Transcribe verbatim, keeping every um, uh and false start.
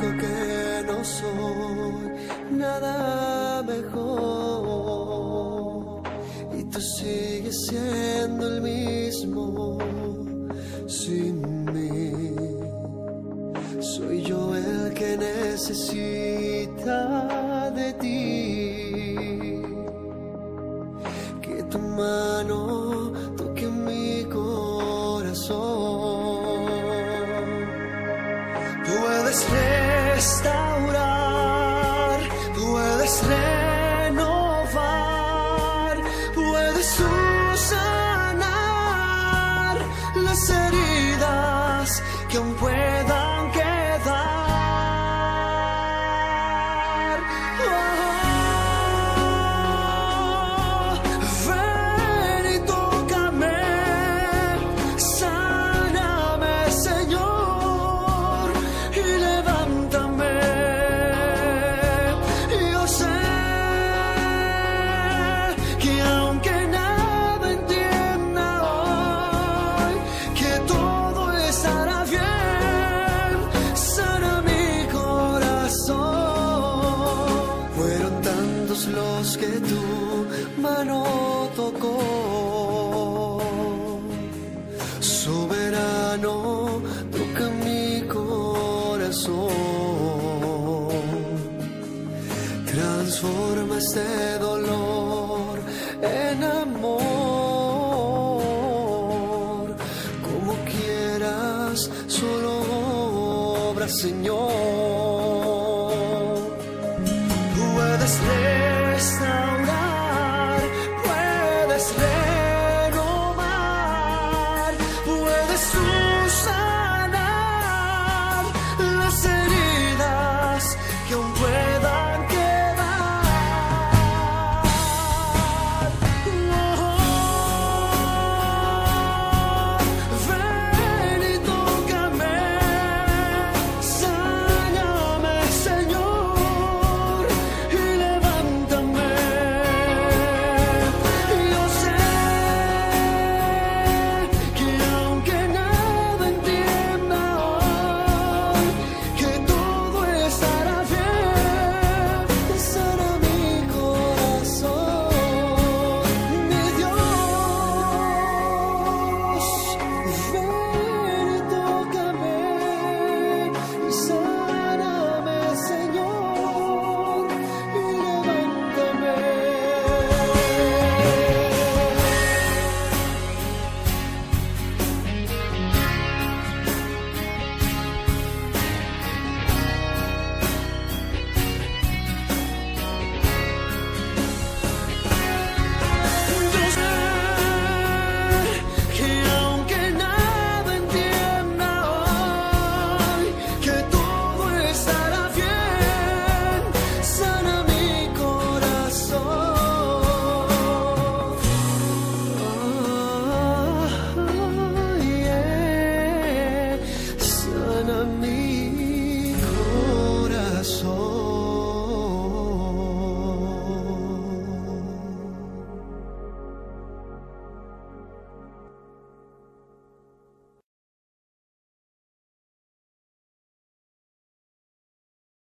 Reconozco que no soy nada mejor y tú sigues siendo el mismo sin mí. Soy yo el que necesita de ti, que tu mano toque mi corazón. Puedes restaurar, puedes renovar, puedes sanar las heridas que aún puedan quedar. Oh, ven y tócame, sáname, Señor, y levántame. Yo sé que aunque nada entienda hoy, que todo estará bien. Sana mi corazón. Fueron tantos los que tu mano tocó, soberano, toca mi corazón. Transforma este dolor en amor, como quieras, solo obra, Señor. Puedes